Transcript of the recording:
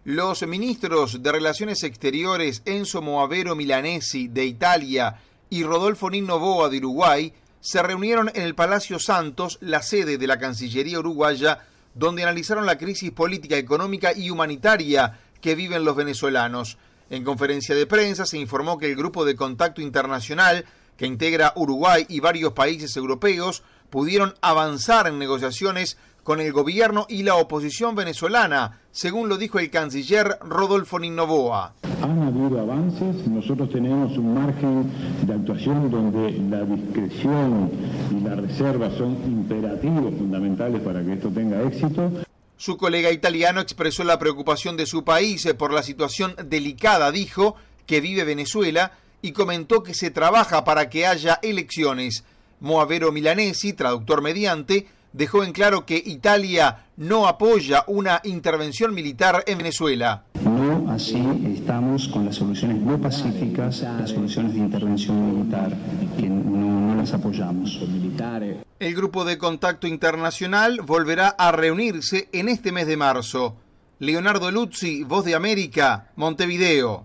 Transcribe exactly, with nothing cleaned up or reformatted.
Los ministros de Relaciones Exteriores Enzo Moavero Milanesi de Italia y Rodolfo Noboa de Uruguay se reunieron en el Palacio Santos, la sede de la Cancillería uruguaya, donde analizaron la crisis política, económica y humanitaria que viven los venezolanos. En conferencia de prensa se informó que el Grupo de Contacto Internacional, que integra Uruguay y varios países europeos, pudieron avanzar en negociaciones con el gobierno y la oposición venezolana, según lo dijo el canciller Rodolfo Noboa. Han habido avances, nosotros tenemos un margen de actuación donde la discreción y la reserva son imperativos fundamentales para que esto tenga éxito. Su colega italiano expresó la preocupación de su país por la situación delicada, dijo, que vive Venezuela y comentó que se trabaja para que haya elecciones. Moavero Milanesi, traductor mediante, dejó en claro que Italia no apoya una intervención militar en Venezuela. No así estamos con las soluciones no pacíficas, las soluciones de intervención militar, que no, no las apoyamos. El Grupo de Contacto Internacional volverá a reunirse en este mes de marzo. Leonardo Luzzi, Voz de América, Montevideo.